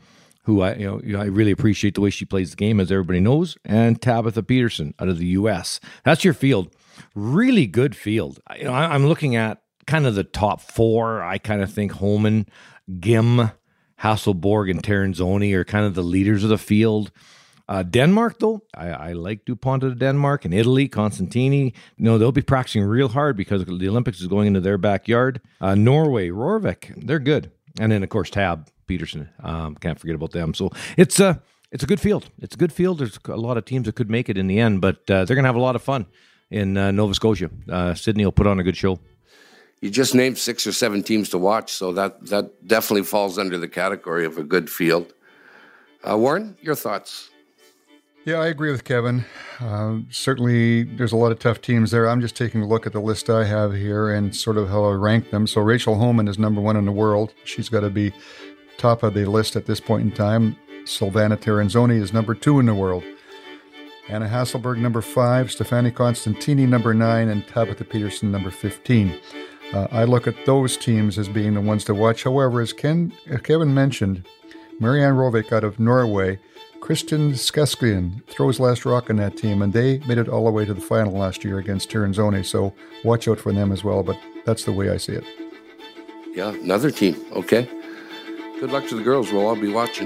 who I, you know, I really appreciate the way she plays the game, as everybody knows, and Tabitha Peterson out of the U S. That's your field. Really good field. You know, I, I'm looking at kind of the top four. I kind of think Homan, Gim, Hasselborg, and Terenzoni are kind of the leaders of the field. Uh, Denmark, though, I, I like DuPont of Denmark, and Italy, Constantini. You know, they'll be practicing real hard because the Olympics is going into their backyard. Uh, Norway, Rorvik, they're good. And then, of course, Tab, Peterson. Um, can't forget about them. So it's a, it's a good field. It's a good field. There's a lot of teams that could make it in the end, but uh, they're going to have a lot of fun in uh, Nova Scotia. Uh, Sydney will put on a good show. You just named six or seven teams to watch, so that, that definitely falls under the category of a good field. Uh, Warren, your thoughts? Yeah, I agree with Kevin. Uh, certainly, there's a lot of tough teams there. I'm just taking a look at the list I have here and sort of how I rank them. So Rachel Homan is number one in the world. She's got to be top of the list at this point in time. Silvana Terenzoni is number two in the world. Anna Hasselborg, number five. Stefani Constantini, number nine. And Tabitha Peterson, number fifteen. Uh, I look at those teams as being the ones to watch. However, as Ken, uh, Kevin mentioned, Marianne Rorvik out of Norway, Kristen Skaskien throws last rock in that team, and they made it all the way to the final last year against Terenzoni, so watch out for them as well, but that's the way I see it. Yeah, another team. Okay. Good luck to the girls. We'll all be watching.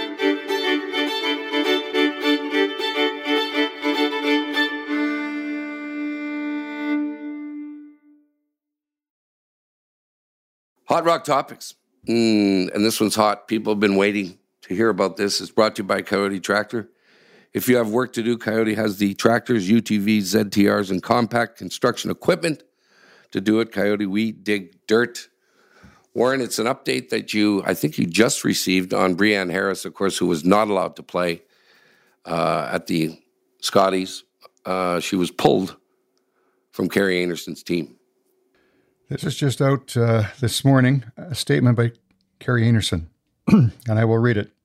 Hot Rock Topics. Mm, and this one's hot. People have been waiting to hear about this. It's brought to you by Coyote Tractor. If you have work to do, Coyote has the tractors, U T Vs, Z T Rs, and compact construction equipment to do it. Coyote, we dig dirt. Warren, it's an update that you, I think you just received on Brianne Harris, of course, who was not allowed to play uh, at the Scotties. Uh, she was pulled from Carrie Anderson's team. This is just out uh, this morning, a statement by Carrie Anderson, and I will read it.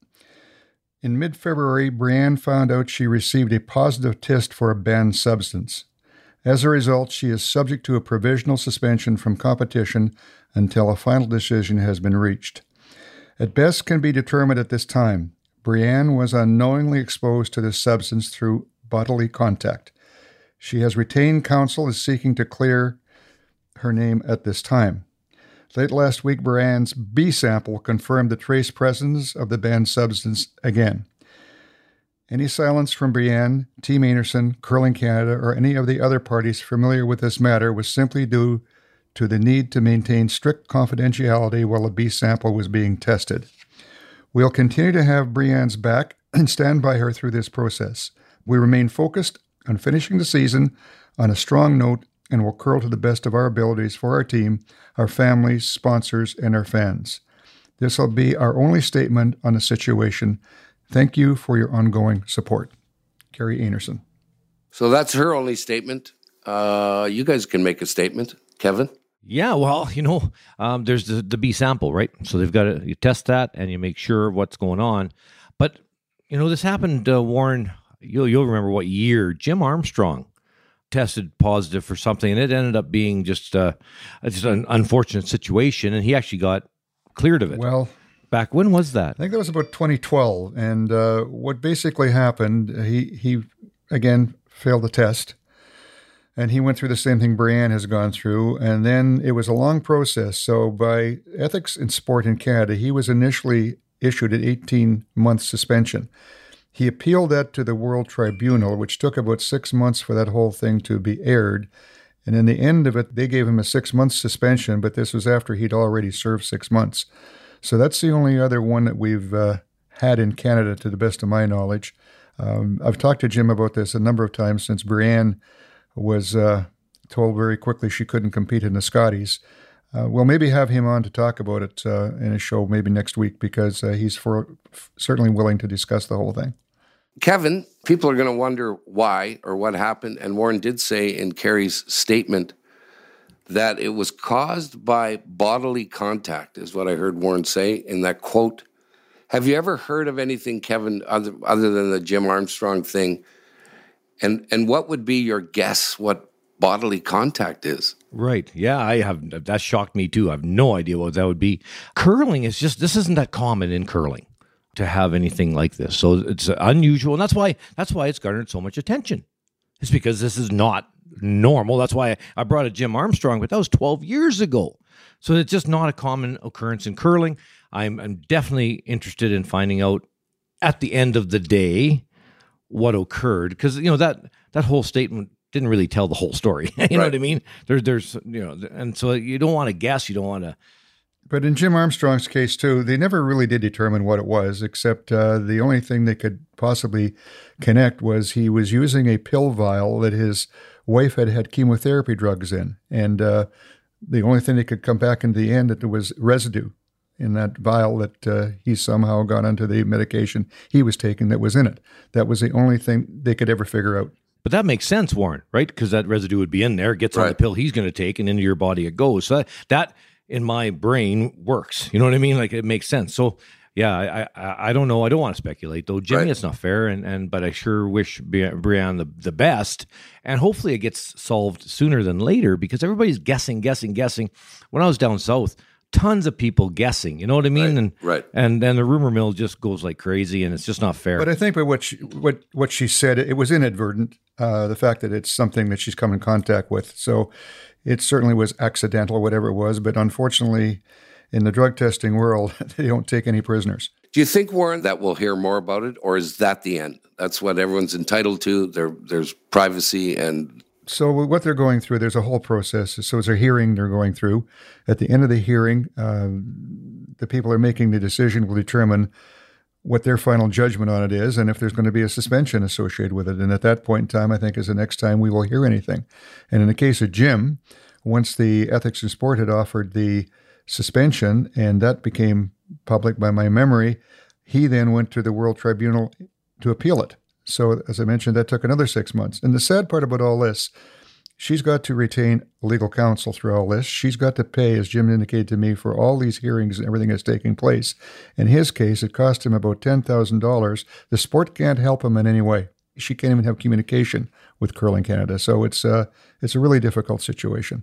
In mid-February, Brianne found out she received a positive test for a banned substance. As a result, she is subject to a provisional suspension from competition until a final decision has been reached. At best can be determined at this time, Brianne was unknowingly exposed to this substance through bodily contact. She has retained counsel is seeking to clear her name at this time. Late last week, Brianne's B sample confirmed the trace presence of the banned substance again. Any silence from Brianne, Team Anderson, Curling Canada, or any of the other parties familiar with this matter was simply due to the need to maintain strict confidentiality while a B sample was being tested. We'll continue to have Brianne's back and stand by her through this process. We remain focused on finishing the season on a strong note and will curl to the best of our abilities for our team, our families, sponsors, and our fans. This will be our only statement on the situation. Thank you for your ongoing support. Carrie Anderson. So that's her only statement. Uh, you guys can make a statement. Kevin? Yeah, well, you know, um, there's the, the B sample, right? So they've got to, you test that and you make sure what's going on. But, you know, this happened, uh, Warren, you'll, you'll remember what year, Jim Armstrong tested positive for something, and it ended up being just, uh, just an unfortunate situation, and he actually got cleared of it. Well, back when was that? I think that was about twenty twelve, and uh, what basically happened, he, he, again, failed the test, and he went through the same thing Brianne has gone through, and then it was a long process. So by Ethics in Sport in Canada, he was initially issued an eighteen-month suspension. He appealed that to the World Tribunal, which took about six months for that whole thing to be aired. And in the end of it, they gave him a six-month suspension, but this was after he'd already served six months. So that's the only other one that we've uh, had in Canada, to the best of my knowledge. Um, I've talked to Jim about this a number of times since Brianne was uh, told very quickly she couldn't compete in the Scotties. Uh, we'll maybe have him on to talk about it uh, in a show maybe next week, because uh, he's for, f- certainly willing to discuss the whole thing. Kevin, people are going to wonder why or what happened. And Warren did say in Carrie's statement that it was caused by bodily contact, is what I heard Warren say in that quote. Have you ever heard of anything, Kevin, other, other than the Jim Armstrong thing? And and what would be your guess what bodily contact is? Right. Yeah, I have. That shocked me too. I have no idea what that would be. Curling is just, this isn't that common in curling. to have anything like this. So it's unusual, and that's why that's why it's garnered so much attention. It's because this is not normal. That's why I brought a Jim Armstrong, but that was twelve years ago. So it's just not a common occurrence in curling. I'm, I'm definitely interested in finding out at the end of the day what occurred, because you know that that whole statement didn't really tell the whole story. you right. know what I mean? There's there's you know, and so you don't want to guess. You don't want to. But in Jim Armstrong's case, too, they never really did determine what it was, except uh, the only thing they could possibly connect was he was using a pill vial that his wife had had chemotherapy drugs in. And uh, the only thing that could come back in the end, that there was residue in that vial that uh, he somehow got onto the medication he was taking that was in it. That was the only thing they could ever figure out. But that makes sense, Warren, right? Because that residue would be in there, gets right. on the pill he's going to take, and into your body it goes. So that... that in my brain works. You know what I mean? Like it makes sense. So yeah, I I, I don't know. I don't want to speculate though. Jimmy, right. It's not fair. And, and but I sure wish Brianne the, the best. And hopefully it gets solved sooner than later, because everybody's guessing, guessing, guessing. When I was down south, tons of people guessing. You know what I mean? Right. And right. and then the rumor mill just goes like crazy, and it's just not fair. But I think by what she, what what she said, it was inadvertent. Uh, the fact that it's something that she's come in contact with. So it certainly was accidental, whatever it was. But unfortunately, in the drug testing world, they don't take any prisoners. Do you think, Warren, that we'll hear more about it, or is that the end? That's what everyone's entitled to. There, there's privacy and... So what they're going through, there's a whole process. So it's a hearing they're going through. At the end of the hearing, uh, the people who are making the decision will determine what their final judgment on it is, and if there's going to be a suspension associated with it. And at that point in time, I think is the next time we will hear anything. And in the case of Jim, once the Ethics in Sport had offered the suspension, and that became public by my memory, he then went to the World Tribunal to appeal it. So as I mentioned, that took another six months. And the sad part about all this, she's got to retain legal counsel through all this. She's got to pay, as Jim indicated to me, for all these hearings and everything that's taking place. In his case, it cost him about ten thousand dollars. The sport can't help him in any way. She can't even have communication with Curling Canada. So it's, uh, it's a really difficult situation.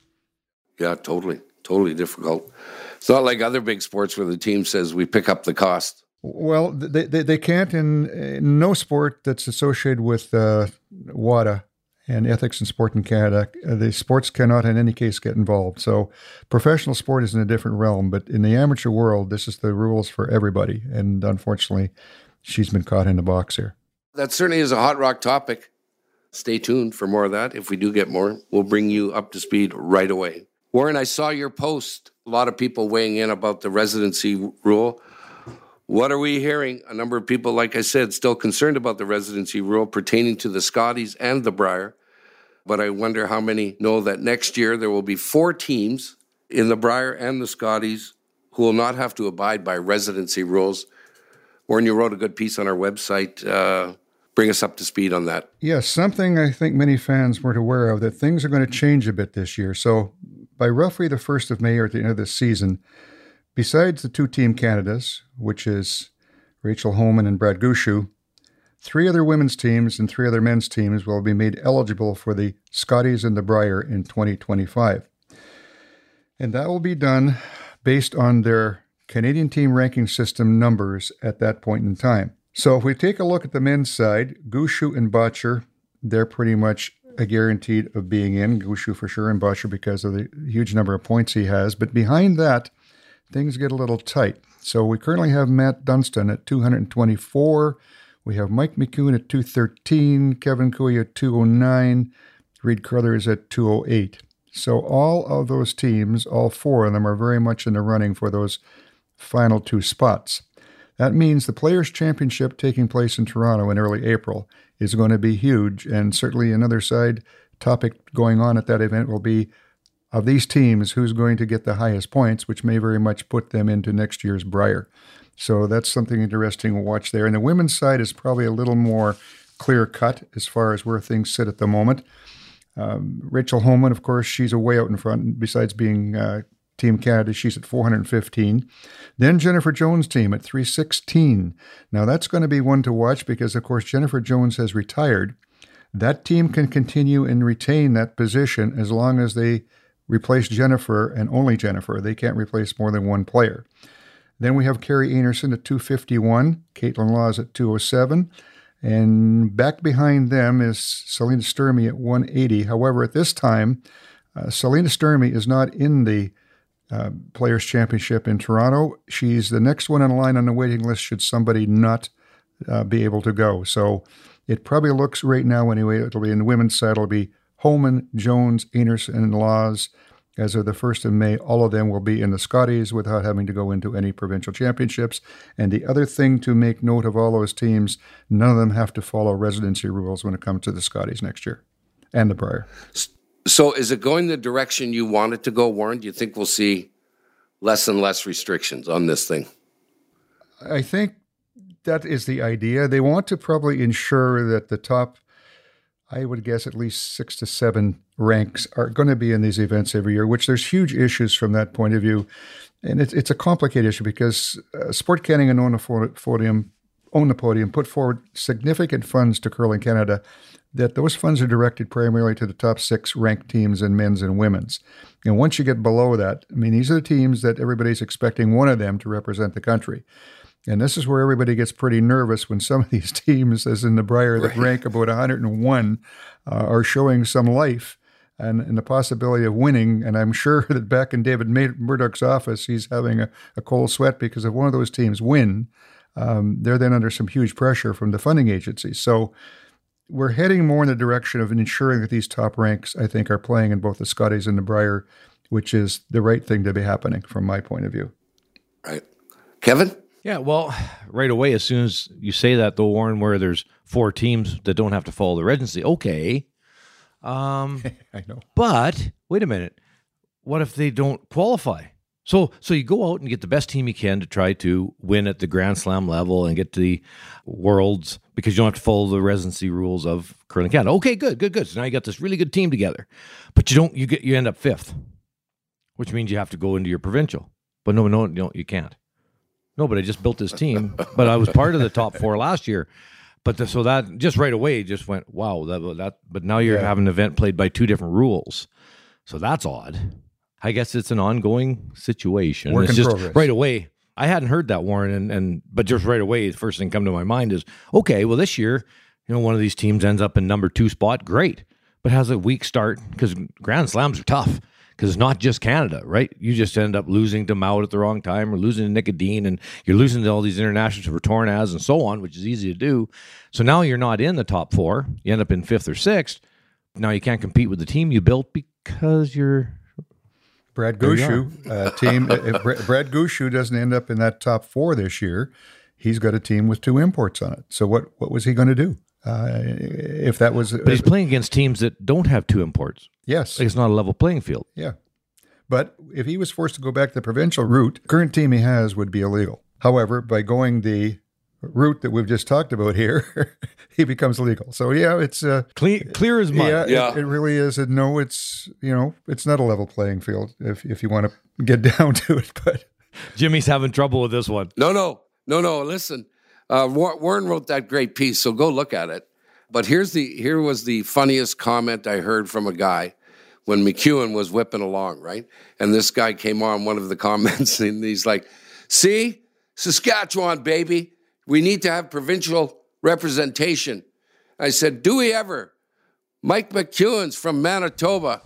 Yeah, totally. Totally difficult. It's not like other big sports where the team says we pick up the cost. Well, they they, they can't in, in no sport that's associated with uh, WADA and Ethics in Sport in Canada. Uh, the sports cannot in any case get involved. So professional sport is in a different realm, but in the amateur world, this is the rules for everybody. And unfortunately, she's been caught in the box here. That certainly is a hot rock topic. Stay tuned for more of that. If we do get more, we'll bring you up to speed right away. Warren, I saw your post. A lot of people weighing in about the residency rule. What are we hearing? A number of people, like I said, still concerned about the residency rule pertaining to the Scotties and the Brier. But I wonder how many know that next year there will be four teams in the Brier and the Scotties who will not have to abide by residency rules. Warren, you wrote a good piece on our website. Uh, bring us up to speed on that. Yes, something I think many fans weren't aware of, that things are going to change a bit this year. So by roughly the first of May or at the end of this season, besides the two Team Canadas, which is Rachel Homan and Brad Gushue, three other women's teams and three other men's teams will be made eligible for the Scotties and the Brier in twenty twenty-five. And that will be done based on their Canadian team ranking system numbers at that point in time. So if we take a look at the men's side, Gushue and Botcher, they're pretty much a guaranteed of being in. Gushue for sure, and Botcher because of the huge number of points he has. But behind that, things get a little tight. So we currently have Matt Dunstan at two hundred twenty-four. We have Mike McCune at two thirteen, Kevin Cooey at two oh nine, Reed Carruthers at two oh eight. So all of those teams, all four of them, are very much in the running for those final two spots. That means the Players' Championship taking place in Toronto in early April is going to be huge, and certainly another side topic going on at that event will be, of these teams, who's going to get the highest points, which may very much put them into next year's Brier. So that's something interesting to watch there. And the women's side is probably a little more clear-cut as far as where things sit at the moment. Um, Rachel Homan, of course, she's a way out in front. Besides being uh, Team Canada, she's at four hundred fifteen. Then Jennifer Jones' team at three sixteen. Now that's going to be one to watch because, of course, Jennifer Jones has retired. That team can continue and retain that position as long as they replace Jennifer and only Jennifer. They can't replace more than one player. Then we have Carrie Enerson at two fifty-one, Caitlin Laws at two oh seven, and back behind them is Selena Sturmey at one eighty. However, at this time, uh, Selena Sturmey is not in the uh, Players' Championship in Toronto. She's the next one in line on the waiting list should somebody not uh, be able to go. So it probably looks right now anyway, it'll be in the women's side, it'll be Holman, Jones, Enerson, and Laws. As of the first of May, all of them will be in the Scotties without having to go into any provincial championships. And the other thing to make note of all those teams, none of them have to follow residency rules when it comes to the Scotties next year and the Brier. So is it going the direction you want it to go, Warren? Do you think we'll see less and less restrictions on this thing? I think that is the idea. They want to probably ensure that the top, I would guess at least six to seven ranks are going to be in these events every year, which there's huge issues from that point of view. And it's, it's a complicated issue because uh, Sport Canada and Own the Podium, Own the Podium put forward significant funds to Curling Canada, that those funds are directed primarily to the top six ranked teams in men's and women's. And once you get below that, I mean, these are the teams that everybody's expecting one of them to represent the country. And this is where everybody gets pretty nervous when some of these teams, as in the Brier, that right. rank about one hundred one, uh, are showing some life and, and the possibility of winning. And I'm sure that back in David Murdoch's office, he's having a, a cold sweat because if one of those teams win, um, they're then under some huge pressure from the funding agencies. So we're heading more in the direction of ensuring that these top ranks, I think, are playing in both the Scotties and the Brier, which is the right thing to be happening from my point of view. Right. Kevin? Yeah, well, right away, as soon as you say that, though, Warren, where there's four teams that don't have to follow the residency, okay. Um, I know. But, wait a minute. What if they don't qualify? So so you go out and get the best team you can to try to win at the Grand Slam level and get to the Worlds because you don't have to follow the residency rules of Curling Canada. Okay, good, good, good. So now you got this really good team together. But you don't you get you end up fifth, which means you have to go into your provincial. But no, no, no, you can't. No, but I just built this team. But I was part of the top four last year. But the, so that just right away just went, wow, that that. But now you're yeah. having an event played by two different rules. So that's odd. I guess it's an ongoing situation. Work it's in just progress. Right away. I hadn't heard that, Warren, and, and but just right away, the first thing come to my mind is, okay, well, this year, you know, one of these teams ends up in number two spot, great, but has a weak start because Grand Slams are tough because it's not just Canada, right? You just end up losing to Maud at the wrong time or losing to Nicodine, and you're losing to all these internationals for Tornaz and so on, which is easy to do. So now you're not in the top four. You end up in fifth or sixth. Now you can't compete with the team you built because you're Brad Gushue, uh, team. If Brad Gushue doesn't end up in that top four this year, he's got a team with two imports on it. So what, what was he going to do? Uh, if that was, but he's uh, playing against teams that don't have two imports. Yes, like it's not a level playing field. Yeah, but if he was forced to go back the provincial route, current team he has would be illegal. However, by going the route that we've just talked about here, he becomes legal. So yeah, it's uh, clear, clear as mud. Yeah, yeah. It, it really is. And no, it's you know, it's not a level playing field if if you want to get down to it. But Jimmy's having trouble with this one. No, no, no, no. Listen, uh, Warren wrote that great piece, so go look at it. But here's the here was the funniest comment I heard from a guy when McEwen was whipping along, right? And this guy came on one of the comments, and he's like, "See, Saskatchewan, baby. We need to have provincial representation." I said, "Do we ever? Mike McEwen's from Manitoba."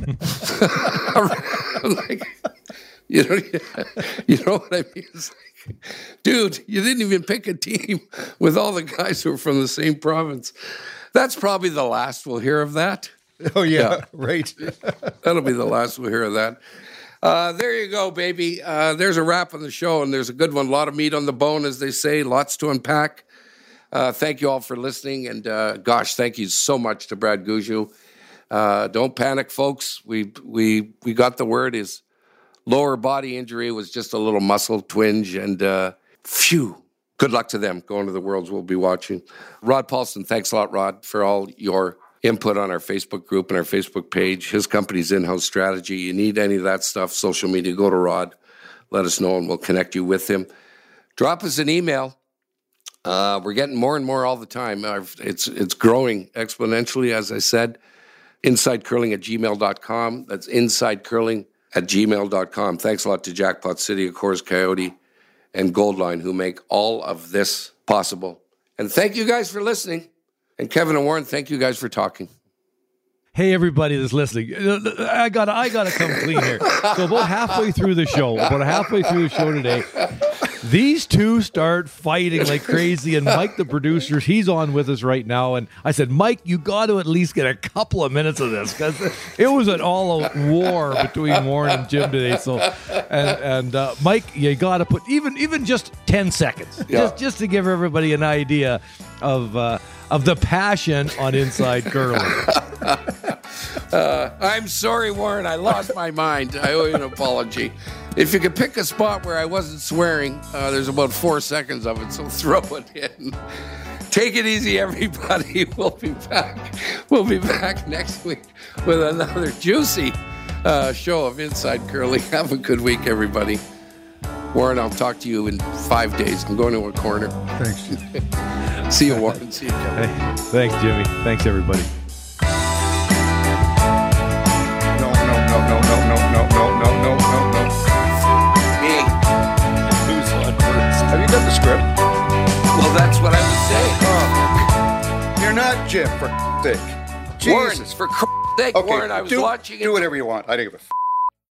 Like, you know, you know what I mean? It's like, dude, you didn't even pick a team with all the guys who are from the same province. That's probably the last we'll hear of that. Oh, yeah, yeah. Right. That'll be the last we'll hear of that. Uh, there you go, baby. Uh, there's a wrap on the show, and there's a good one. A lot of meat on the bone, as they say. Lots to unpack. Uh, thank you all for listening, and uh, gosh, thank you so much to Brad Gushue. Uh, don't panic, folks. We we we got the word. His lower body injury was just a little muscle twinge, and uh, phew. Good luck to them going to the Worlds. We'll be watching. Rod Paulson, thanks a lot, Rod, for all your input on our Facebook group and our Facebook page. His company's In-House Strategy. You need any of that stuff, social media, go to Rod. Let us know, and we'll connect you with him. Drop us an email. Uh, we're getting more and more all the time. It's it's growing exponentially, as I said. insidecurling at gmail dot com. That's insidecurling at gmail dot com. Thanks a lot to Jackpot City, of course, Coyote, and Goldline, who make all of this possible. And thank you guys for listening. And Kevin and Warren, thank you guys for talking. Hey, everybody that's listening, I got I got to come clean here. So about halfway through the show, about halfway through the show today, these two start fighting like crazy. And Mike, the producer, he's on with us right now. And I said, Mike, you got to at least get a couple of minutes of this, because it was an all-out war between Warren and Jim today. So, and, and uh, Mike, you got to put even even just ten seconds, Yeah. just just to give everybody an idea of uh, of the passion on Inside Curling. Uh, I'm sorry, Warren. I lost my mind. I owe you an apology. If you could pick a spot where I wasn't swearing, uh, there's about four seconds of it, so throw it in. Take it easy, everybody. We'll be back. We'll be back next week with another juicy uh, show of Inside Curling. Have a good week, everybody. Warren, I'll talk to you in five days. I'm going to a corner. Thanks. See you, Warren. See you, Kevin. Hey, thanks, Jimmy. Thanks, everybody. No, no, no, no, no, no, no, no, no, no, no, no. Me. Who's on first? Have you got the script? Well, that's what I was saying. Oh, you're not Jim, for sake. Warren, Jesus. for Christ's sake, Okay, Warren, I was do, watching it. do whatever you want. I don't give a f-